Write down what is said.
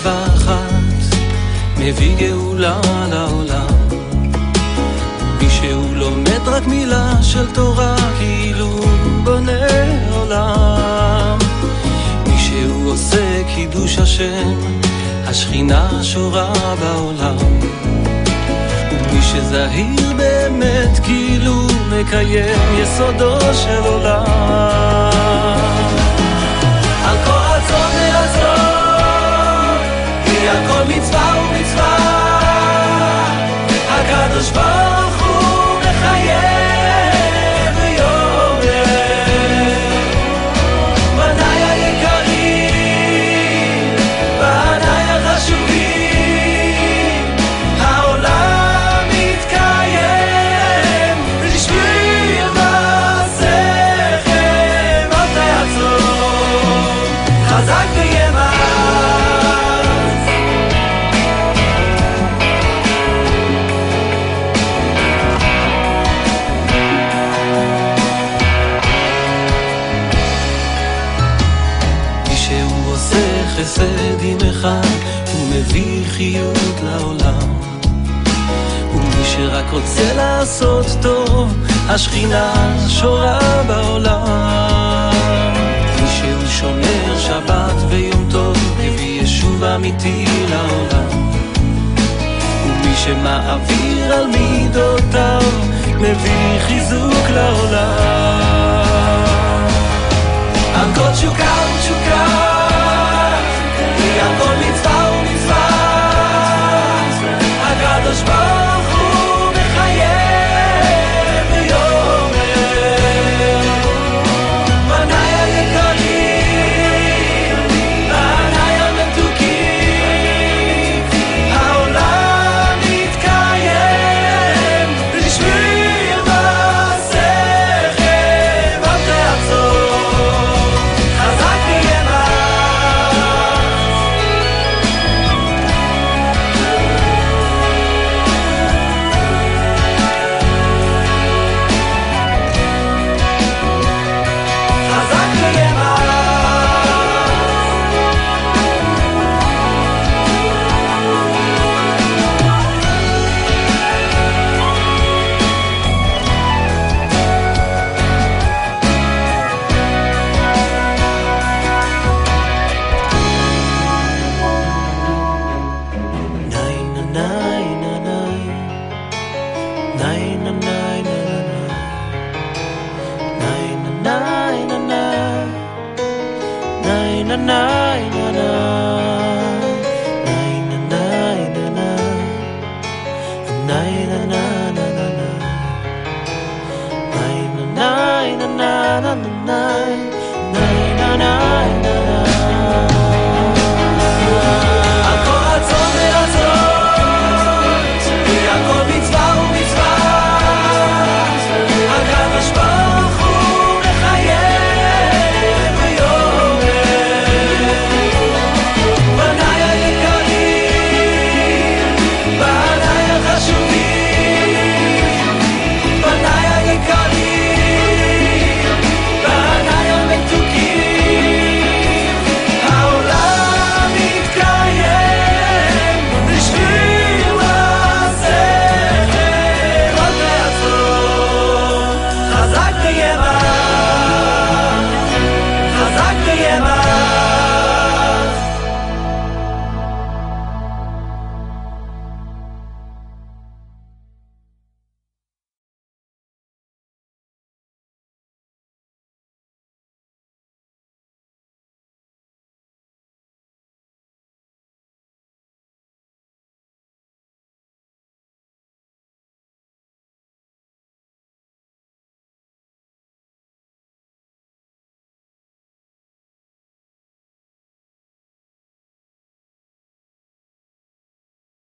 מצווה אחת מביא גאולה לעולם. מי שהוא לומד רק מילה של תורה כאילו בונה עולם. מי שהוא עושה קידוש השם השכינה שורה בעולם. ומי שזהיר באמת כאילו מקיים יסודו של עולם. על כל רצון ורצון כי על כל מצווה ומצווה הקדוש ברוך הוא מחייב ויאמר בניי היקרים בניי החשובים העולם מתקיים בשביל מעשיכם אל תעצור חזק ויאמץ. חסד עם אחד ומביא חיות לעולם. ומי שרק רוצה לעשות טוב השכינה שורה בעולם. מי שהוא שומר שבת ויום טוב מביא ישוב אמיתי לעולם. ומי שמעביר על מידותיו מביא חיזוק לעולם. על כל תשוקה